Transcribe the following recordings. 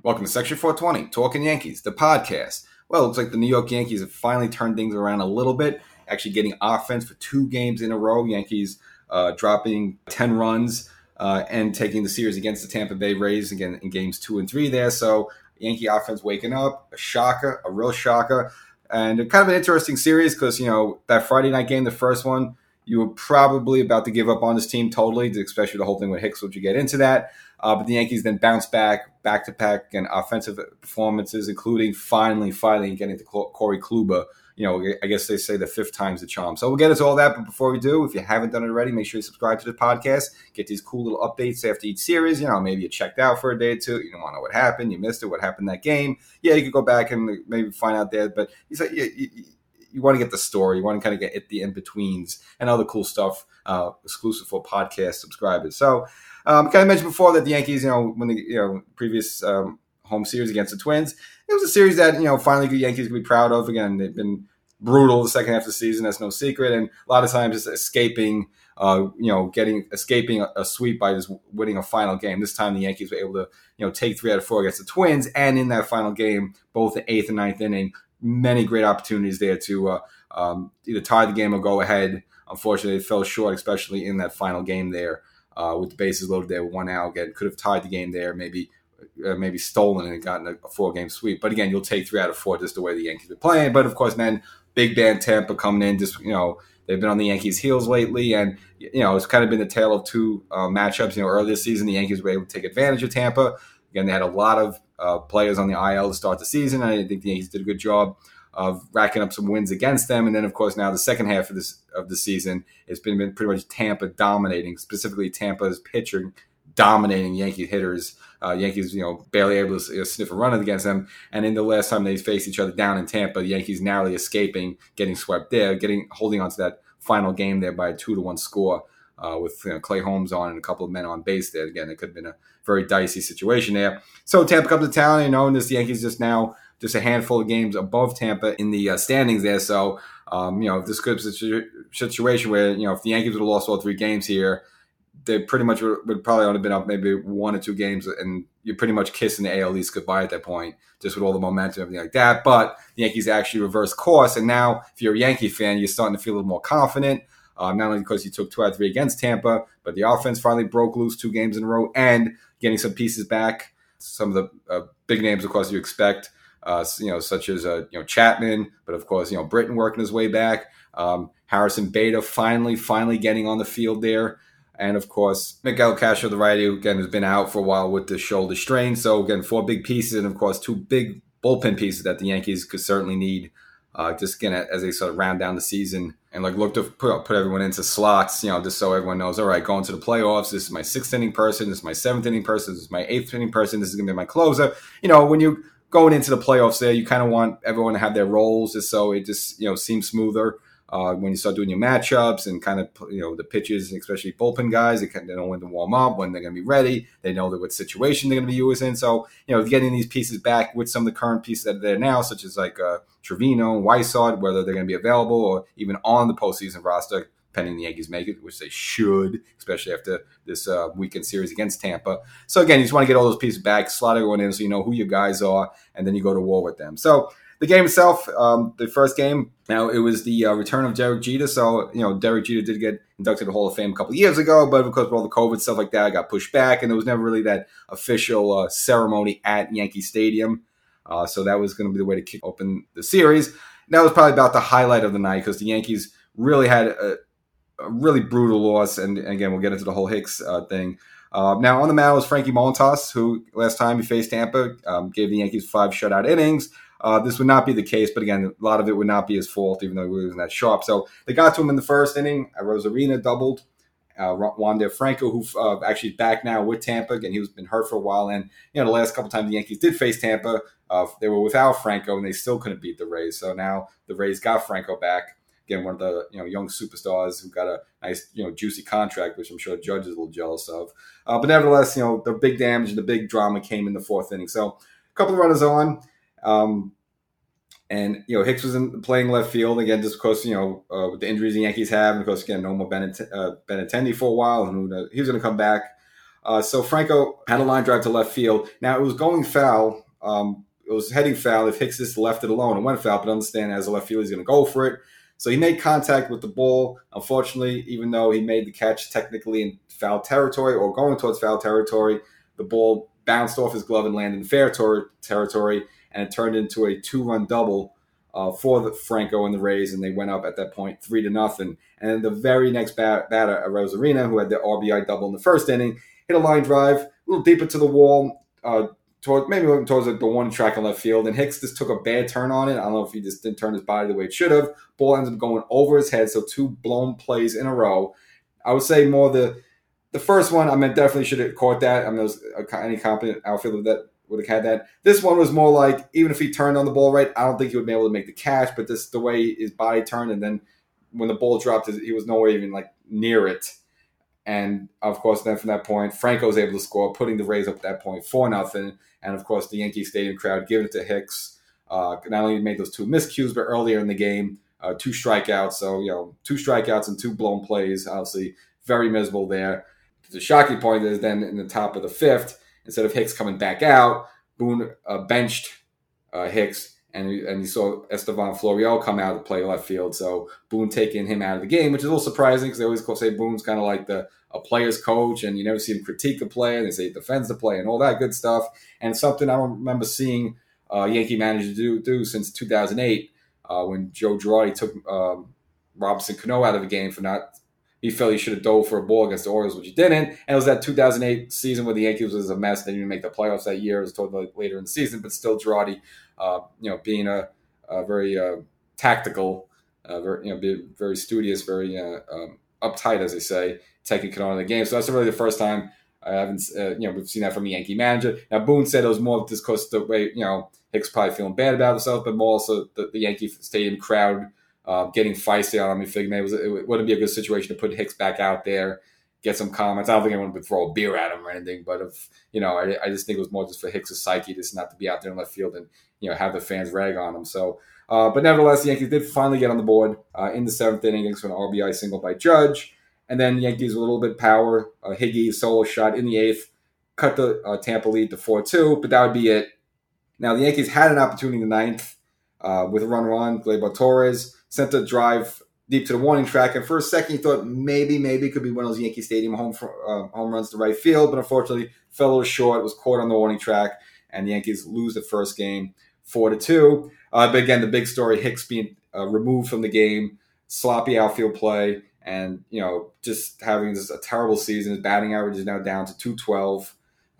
Welcome to Section 420, Talking Yankees, the podcast. Well, it looks like the New York Yankees have finally turned things around a little bit, actually getting offense for 2 games in a row. Yankees dropping 10 runs and taking the series against the Tampa Bay Rays again in games 2 and 3 there. So Yankee offense waking up, a shocker, a real shocker. And kind of an interesting series because, that Friday night game, the first one, you were probably about to give up on this team totally, especially the whole thing with Hicks, which you get into that. But the Yankees then bounced back-to-back and offensive performances, including finally getting to Corey Kluber. I guess they say the 5th time's the charm. So we'll get into all that. But before we do, if you haven't done it already, make sure you subscribe to the podcast. Get these cool little updates after each series. Maybe you checked out for a day or two. You don't want to know what happened. You missed it. What happened in that game? Yeah, you could go back and maybe find out there. But you want to get the story. You want to kind of get the in-betweens and other cool stuff exclusive for podcast subscribers. So kind of mentioned before that the Yankees, when the previous home series against the Twins, it was a series that, finally the Yankees could be proud of. Again, they've been brutal the second half of the season. That's no secret. And a lot of times just escaping a sweep by just winning a final game. This time the Yankees were able to, take 3 out of 4 against the Twins. And in that final game, both the 8th and 9th inning, many great opportunities there to either tie the game or go ahead. Unfortunately, it fell short, especially in that final game there with the bases loaded there with 1 out. Again, could have tied the game there, maybe stolen and gotten a 4-game sweep. But again, you'll take 3 out of 4 just the way the Yankees are playing. But of course, then big band Tampa coming in, just they've been on the Yankees' heels lately, and it's kind of been the tale of 2 matchups. Earlier this season, the Yankees were able to take advantage of Tampa. Again, they had a lot of players on the IL to start the season. I think the Yankees did a good job of racking up some wins against them. And then, of course, now the second half of the season, it's been pretty much Tampa dominating, specifically Tampa's pitcher dominating Yankee hitters. Yankees, barely able to sniff a run against them. And in the last time they faced each other down in Tampa, the Yankees narrowly escaping, getting swept there, holding on to that final game there by a 2-1 score with Clay Holmes on and a couple of men on base there. Again, it could have been a very dicey situation there. So Tampa comes to town, and this Yankees just a handful of games above Tampa in the standings there. So, if this could be a situation where, if the Yankees would have lost all 3 games here, they pretty much would probably only been up maybe 1 or 2 games, and you're pretty much kissing the AL East goodbye at that point, just with all the momentum and everything like that. But the Yankees actually reversed course, and now if you're a Yankee fan, you're starting to feel a little more confident. Not only because you took 2 out of 3 against Tampa, but the offense finally broke loose 2 games in a row and getting some pieces back. Some of the big names, of course, you expect, such as Chapman, but of course, Britton working his way back. Harrison Beta finally getting on the field there. And of course, Miguel Castro, the righty, who again has been out for a while with the shoulder strain. So again, 4 big pieces, and of course 2 big bullpen pieces that the Yankees could certainly need. Just again, as they sort of round down the season and look to put everyone into slots, just so everyone knows, all right, going to the playoffs, this is my 6th inning person, this is my 7th inning person, this is my 8th inning person, this is going to be my closer. When you going into the playoffs there, you kind of want everyone to have their roles just so it just, seems smoother. When you start doing your matchups and kind of, the pitches, especially bullpen guys, they know when to warm up, when they're going to be ready. They know what situation they're going to be used in. So, getting these pieces back with some of the current pieces that are there now, such as Trevino and Weissart, whether they're going to be available or even on the postseason roster, pending the Yankees make it, which they should, especially after this weekend series against Tampa. So, again, you just want to get all those pieces back, slot everyone in so you know who your guys are, and then you go to war with them. So, the game itself, the first game, now it was the return of Derek Jeter. So, Derek Jeter did get inducted to the Hall of Fame a couple of years ago, but because of all the COVID stuff like that, it got pushed back, and there was never really that official ceremony at Yankee Stadium. So that was going to be the way to kick open the series. And that was probably about the highlight of the night because the Yankees really had a really brutal loss, and again, we'll get into the whole Hicks thing. Now, on the mound was Frankie Montas, who last time he faced Tampa gave the Yankees 5 shutout innings. This would not be the case, but again, a lot of it would not be his fault, even though he wasn't that sharp. So they got to him in the first inning. Rosarina doubled. Wander Franco, who's actually back now with Tampa. Again, he's been hurt for a while. And, the last couple times the Yankees did face Tampa, they were without Franco, and they still couldn't beat the Rays. So now the Rays got Franco back. Again, one of the young superstars who got a nice juicy contract, which I'm sure Judge is a little jealous of. But nevertheless, the big damage and the big drama came in the 4th inning. So a couple of runners on. And Hicks was playing left field again, just because with the injuries the Yankees have, and of course again no more Benintendi for a while, and he was going to come back. So Franco had a line drive to left field. Now it was going foul. It was heading foul if Hicks just left it alone and went foul. But understand, as a left fielder, he's going to go for it. So he made contact with the ball. Unfortunately, even though he made the catch technically in foul territory or going towards foul territory, the ball bounced off his glove and landed in fair territory, and it turned into a 2-run double for the Franco and the Rays, and they went up at that point 3-0. And then the very next batter, Rosarina, who had the RBI double in the first inning, hit a line drive a little deeper to the wall, towards the one track in left field, and Hicks just took a bad turn on it. I don't know if he just didn't turn his body the way it should have. Ball ends up going over his head, so 2 blown plays in a row. I would say more the first one, I mean, definitely should have caught that. I mean, there was any competent outfielder that would have had that. This one was more like, even if he turned on the ball right, I don't think he would be able to make the catch, but just the way his body turned, and then when the ball dropped, he was nowhere even like near it. And of course, then from that point, Franco was able to score, putting the Rays up at that point 4-0. And of course, the Yankee Stadium crowd giving it to Hicks. Not only made those 2 miscues, but earlier in the game, 2 strikeouts. So 2 strikeouts and 2 blown plays. Obviously, very miserable there. The shocking point is then in the top of the 5th, instead of Hicks coming back out, Boone benched Hicks, and you saw Estevan Florial come out to play left field. So Boone taking him out of the game, which is a little surprising because they always say Boone's kind of like a player's coach, and you never see him critique a player. They say he defends the play and all that good stuff. And something I don't remember seeing Yankee manager do since 2008 when Joe Girardi took Robinson Cano out of the game for not. He felt he should have dove for a ball against the Orioles, which he didn't. And it was that 2008 season where the Yankees was a mess. They didn't even make the playoffs that year. It was told later in the season, but still Girardi, being a very tactical, very studious, very uptight, as they say, taking Cano out of the game. So that's really the first time I haven't, we've seen that from a Yankee manager. Now Boone said it was more just because the way, Hicks probably feeling bad about himself, but more also the Yankee Stadium crowd. Getting feisty on him. I figured it wouldn't be a good situation to put Hicks back out there, get some comments. I don't think anyone would throw a beer at him or anything, but I just think it was more just for Hicks' psyche, just not to be out there in left field and have the fans rag on him. So, but nevertheless, the Yankees did finally get on the board in the 7th inning against an RBI single by Judge, and then the Yankees with a little bit of power. Higgy solo shot in the 8th, cut the Tampa lead to 4-2, but that would be it. Now the Yankees had an opportunity in the 9th with a runner on Gleyber Torres. Sent a drive deep to the warning track, and for a second you thought maybe it could be one of those Yankee Stadium home runs to right field, but unfortunately fell a little short. It was caught on the warning track, and the Yankees lose the first game 4-2. But again, the big story: Hicks being removed from the game, sloppy outfield play, and just having a terrible season. His batting average is now down to 212.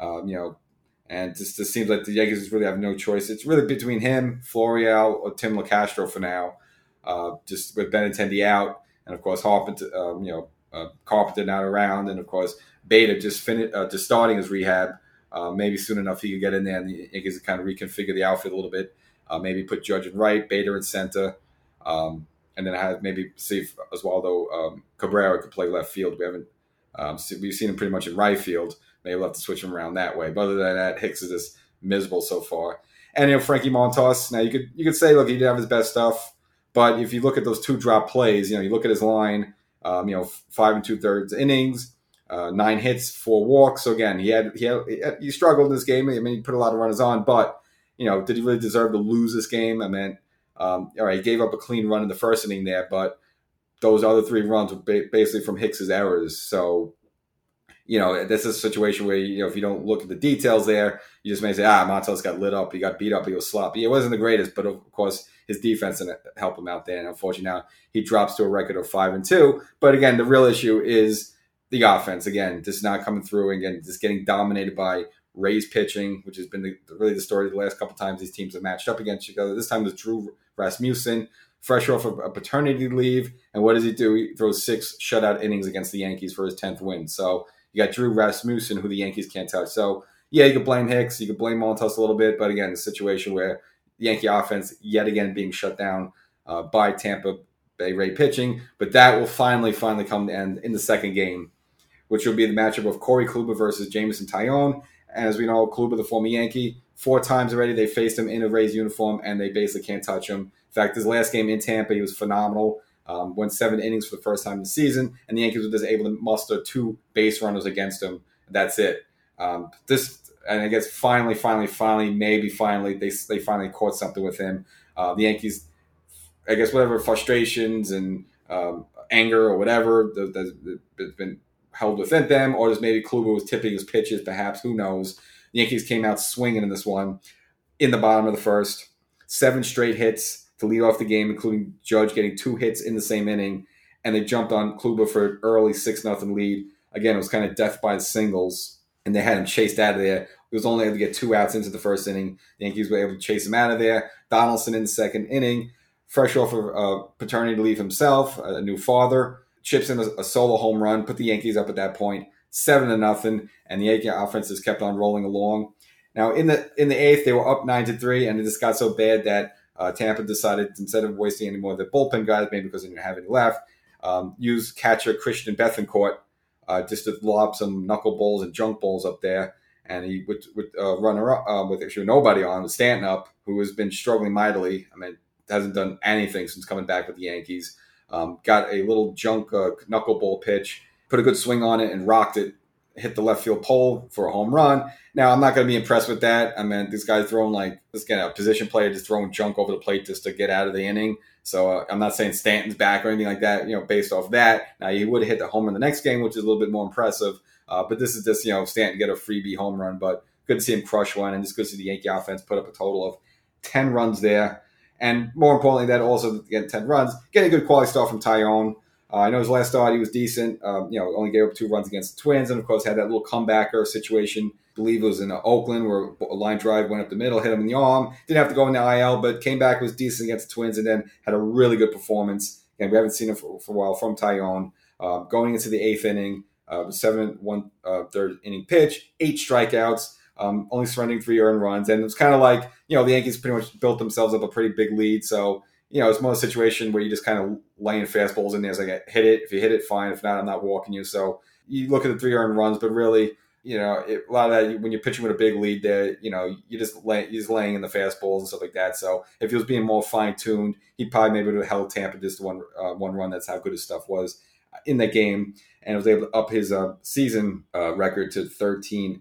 And just seems like the Yankees really have no choice. It's really between him, Florial, or Tim LaCastro for now. Just with Benintendi out, and of course Carpenter not around, and of course Beta just starting his rehab. Maybe soon enough he could get in there, and the Yankees kind of reconfigure the outfield a little bit. Maybe put Judge in right, Beta in center, and then maybe see if Oswaldo Cabrera could play left field. We haven't we've seen him pretty much in right field. Maybe we'll have to switch him around that way. But other than that, Hicks is just miserable so far. And Frankie Montas. Now you could say, look, he did have his best stuff. But if you look at those 2 drop plays, you look at his line, 5 2/3 innings, 9 hits, 4 walks. So again, he struggled in this game. I mean, he put a lot of runners on, but did he really deserve to lose this game? I mean, all right, he gave up a clean run in the first inning there, but those other 3 runs were basically from Hicks's errors. So this is a situation where if you don't look at the details there, you just may say, Montas got lit up, he got beat up, he was sloppy. It wasn't the greatest, but of course his defense didn't help him out there. And unfortunately now he drops to a record of 5-2. But again, the real issue is the offense. Again, just not coming through, and again, just getting dominated by Rays pitching, which has been really the story the last couple times these teams have matched up against each other. This time was Drew Rasmussen, fresh off of a paternity leave. And what does he do? He throws 6 shutout innings against the Yankees for his 10th win. So you got Drew Rasmussen, who the Yankees can't touch. So, yeah, you could blame Hicks. You could blame Montas a little bit. But, again, the situation where the Yankee offense yet again being shut down by Tampa Bay Ray pitching. But that will finally come to end in the second game, which will be the matchup of Corey Kluber versus Jameson Taillon. And as we know, Kluber, the former Yankee, 4 times already they faced him in a Rays uniform, and they basically can't touch him. In fact, his last game in Tampa, he was phenomenal. Went 7 innings for the first time in the season, and the Yankees were just able to muster 2 base runners against him That's it. And I guess finally, they finally caught something with him. The Yankees, I guess, whatever frustrations and anger or whatever that's been held within them, or just maybe Kluber was tipping his pitches, perhaps. Who knows? The Yankees came out swinging in this one in the bottom of the first. 7 straight hits to lead off the game, including Judge getting 2 hits in the same inning, and they jumped on Kluber for an early 6-0 lead. Again, it was kind of death by the singles, and they had him chased out of there. He was only able to get 2 outs into the first inning. The Yankees were able to chase him out of there. Donaldson in the second inning, fresh off of paternity leave himself, a new father, chips in a solo home run, put the Yankees up at that point, 7-0, and the Yankee offense just kept on rolling along. Now, in the 8th, they were up 9-3, and it just got so bad that Tampa decided, instead of wasting any more of their bullpen guys, maybe because they didn't have any left, use catcher Christian Bethancourt just to lob some knuckleballs and junk balls up there. And he would run around with actually nobody on, with Stanton up, who has been struggling mightily. I mean, hasn't done anything since coming back with the Yankees. Got a little junk knuckleball pitch, put a good swing on it, and rocked it, hit the left field pole for a home run. Now, I'm not going to be impressed with that. I mean, this guy's throwing a position player just throwing junk over the plate just to get out of the inning. So I'm not saying Stanton's back or anything like that, based off that. Now, he would have hit the home run the next game, which is a little bit more impressive. But this is just, Stanton get a freebie home run. But good to see him crush one, and it's good to see the Yankee offense put up a total of 10 runs there. And more importantly, that also, getting 10 runs, getting a good quality start from Taillon. I know his last start, he was decent. Only gave up 2 runs against the Twins, and of course had that little comebacker situation. I believe it was in Oakland where a line drive went up the middle, hit him in the arm. Didn't have to go in the IL, but came back, was decent against the Twins, and then had a really good performance. And we haven't seen him for a while from Taillon. Going into the 8th inning, 7-1 third inning pitch, 8 strikeouts, only surrendering 3 earned runs, and it was kind of like the Yankees pretty much built themselves up a pretty big lead, so. It's more a situation where you just kind of laying fastballs in there. It's like, hit it. If you hit it, fine. If not, I'm not walking you. So you look at the 3 earned runs, but really, a lot of that, when you're pitching with a big lead there, you're just laying in the fastballs and stuff like that. So if he was being more fine-tuned, he probably maybe would have held Tampa just one run. That's how good his stuff was in that game. And was able to up his season record to 13-4.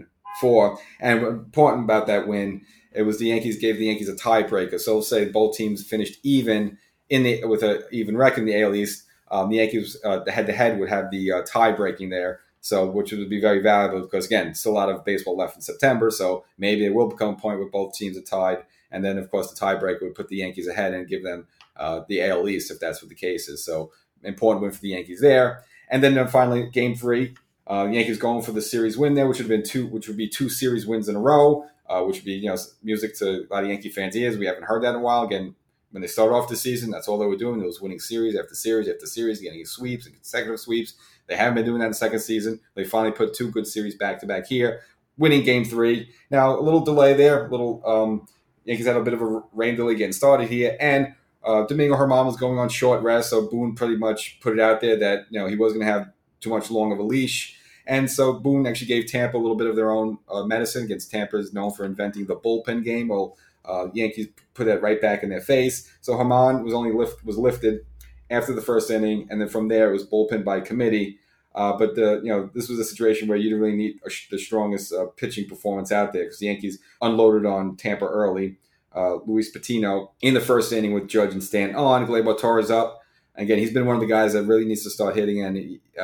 And important about that win, it was the Yankees gave the Yankees a tiebreaker. So say both teams finished even with an even record in the AL East. The Yankees, the head-to-head, would have the tie-breaking there, so which would be very valuable because, again, still a lot of baseball left in September, so maybe it will become a point where both teams are tied. And then, of course, the tiebreaker would put the Yankees ahead and give them the AL East, if that's what the case is. So important win for the Yankees there. And then finally, Game 3, the Yankees going for the series win there, which would be 2 series wins in a row. Which would be music to a lot of Yankee fans' ears. We haven't heard that in a while. Again, when they started off the season, that's all they were doing. It was winning series after series after series, getting sweeps and consecutive sweeps. They haven't been doing that in the second season. They finally put 2 good series back-to-back here, winning Game 3. Now, a little delay there. Yankees had a bit of a rain delay getting started here. And Domingo Germán was going on short rest, so Boone pretty much put it out there that he wasn't going to have too much long of a leash. And so Boone actually gave Tampa a little bit of their own medicine. Against Tampa is known for inventing the bullpen game. Well, Yankees put that right back in their face. So Germán was lifted after the first inning, and then from there it was bullpen by committee. But this was a situation where you didn't really need the strongest pitching performance out there because the Yankees unloaded on Tampa early. Luis Patino in the first inning with Judge and Stanton on. Gleyber Torres up. Again, he's been one of the guys that really needs to start hitting, and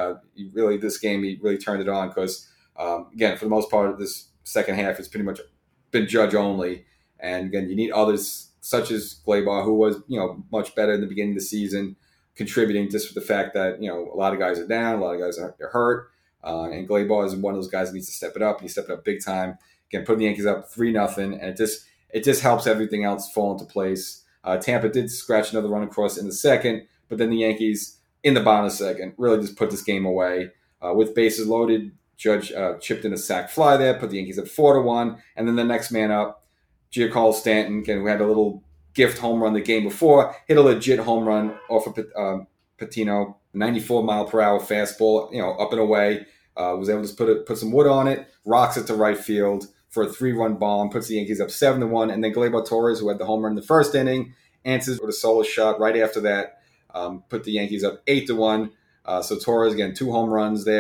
this game he really turned it on because, again, for the most part of this second half, it's pretty much been Judge only. And again, you need others such as Gleyber, who was much better in the beginning of the season, contributing just for the fact that a lot of guys are down, a lot of guys are hurt, and Gleyber is one of those guys that needs to step it up. And he stepped it up big time. Again, putting the Yankees up 3-0, and it just helps everything else fall into place. Tampa did scratch another run across in the second. But then the Yankees, in the bottom of the second, really just put this game away. With bases loaded, Judge chipped in a sac fly there, put the Yankees at 4-1. And then the next man up, Giancarlo Stanton, again, who had a little gift home run the game before, hit a legit home run off of Patino, 94-mile-per-hour fastball, up and away. Was able to put some wood on it, rocks it to right field for a 3-run bomb, puts the Yankees up 7-1. And then Gleyber Torres, who had the home run in the first inning, answers with a solo shot right after that. Put the Yankees up 8-1. So Torres, again, 2 home runs there.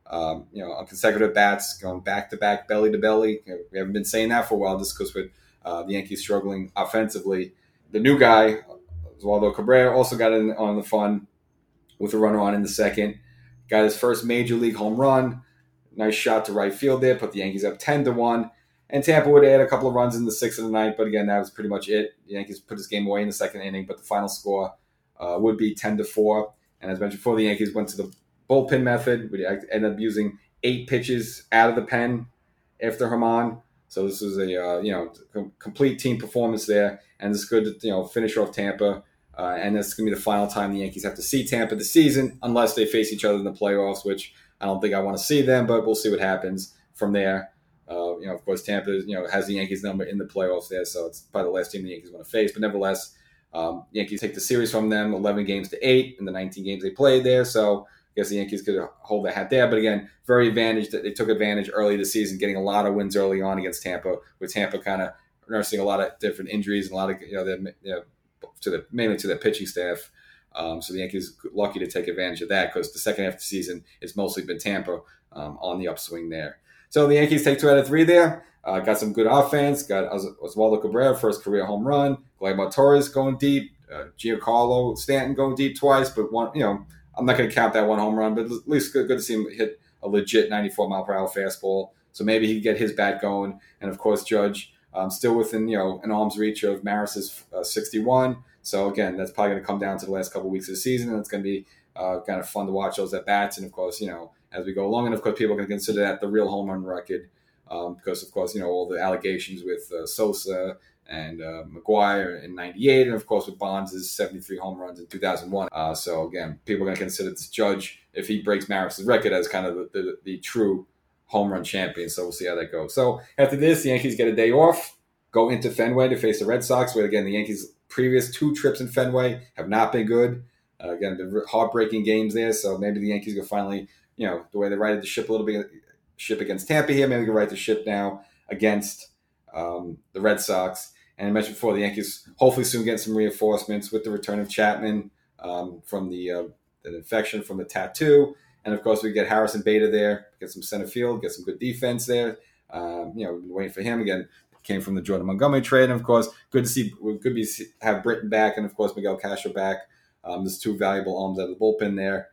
on consecutive bats, going back to back, belly to belly. We haven't been saying that for a while, just because with the Yankees struggling offensively. The new guy, Oswaldo Cabrera, also got in on the fun with a runner on in the second. Got his first major league home run. Nice shot to right field there. Put the Yankees up 10-1. And Tampa would add a couple of runs in the 6th and the 9th, but again, that was pretty much it. The Yankees put this game away in the second inning, but the final score would be 10-4. And as mentioned before, the Yankees went to the bullpen method. We ended up using 8 pitches out of the pen after Germán. So this was a complete team performance there, and it's good to finish off Tampa. And this is going to be the final time the Yankees have to see Tampa this season, unless they face each other in the playoffs, which I don't think I want to see them, but we'll see what happens from there. Of course, Tampa has the Yankees number in the playoffs there, so it's probably the last team the Yankees want to face. But nevertheless, Yankees take the series from them 11-8 in the 19 games they played there. So I guess the Yankees could hold their hat there. But again, very advantage that they took advantage early this season, getting a lot of wins early on against Tampa, with Tampa kind of nursing a lot of different injuries and a lot of mainly to their pitching staff. So the Yankees lucky to take advantage of that, because the second half of the season it's mostly been Tampa on the upswing there. So the Yankees take 2 out of 3 there. Got some good offense. Got Oswaldo Cabrera, first career home run. Gleyber Torres going deep. Giancarlo Stanton going deep twice. But one, I'm not going to count that one home run, but at least good to see him hit a legit 94-mile-per-hour fastball. So maybe he can get his bat going. And of course, Judge still within an arm's reach of Maris's 61. So again, that's probably going to come down to the last couple of weeks of the season, and it's going to be kind of fun to watch those at bats. And of course, as we go along, and of course, people are going to consider that the real home run record, because of course, all the allegations with Sosa and McGuire in '98, and of course with Bonds' 73 home runs in 2001. So again, people are going to consider this Judge, if he breaks Maris's record, as kind of the true home run champion. So we'll see how that goes. So after this, the Yankees get a day off, go into Fenway to face the Red Sox, where again the Yankees' previous 2 trips in Fenway have not been good. Again, the heartbreaking games there. So maybe the Yankees can finally, the way they righted the ship a little bit, ship against Tampa here, maybe they can right the ship now against the Red Sox. And I mentioned before, the Yankees hopefully soon get some reinforcements with the return of Chapman from the infection from the tattoo. And of course, we get Harrison Bader there, get some center field, get some good defense there. Waiting for him again. Came from the Jordan Montgomery trade, and of course, good to have Britton back, and of course Miguel Castro back. There's 2 valuable arms out of the bullpen there.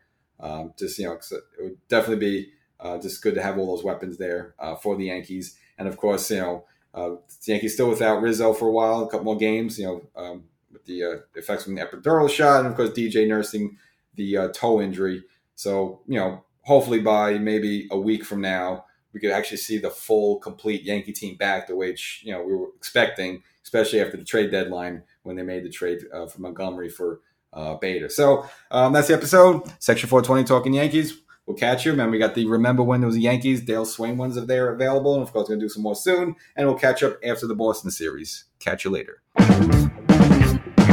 It would definitely be just good to have all those weapons there for the Yankees. And of course, the Yankees still without Rizzo for a while, a couple more games. With the effects from the epidural shot, and of course DJ nursing the toe injury. So hopefully by maybe a week from now, we could actually see the full, complete Yankee team back the way we were expecting, especially after the trade deadline when they made the trade for Montgomery for Bader. So that's the episode. Section 420 Talking Yankees. We'll catch you. Man, we got the Remember When There Was a Yankees, Dale Swain ones if they're available. And of course, we're going to do some more soon. And we'll catch up after the Boston series. Catch you later.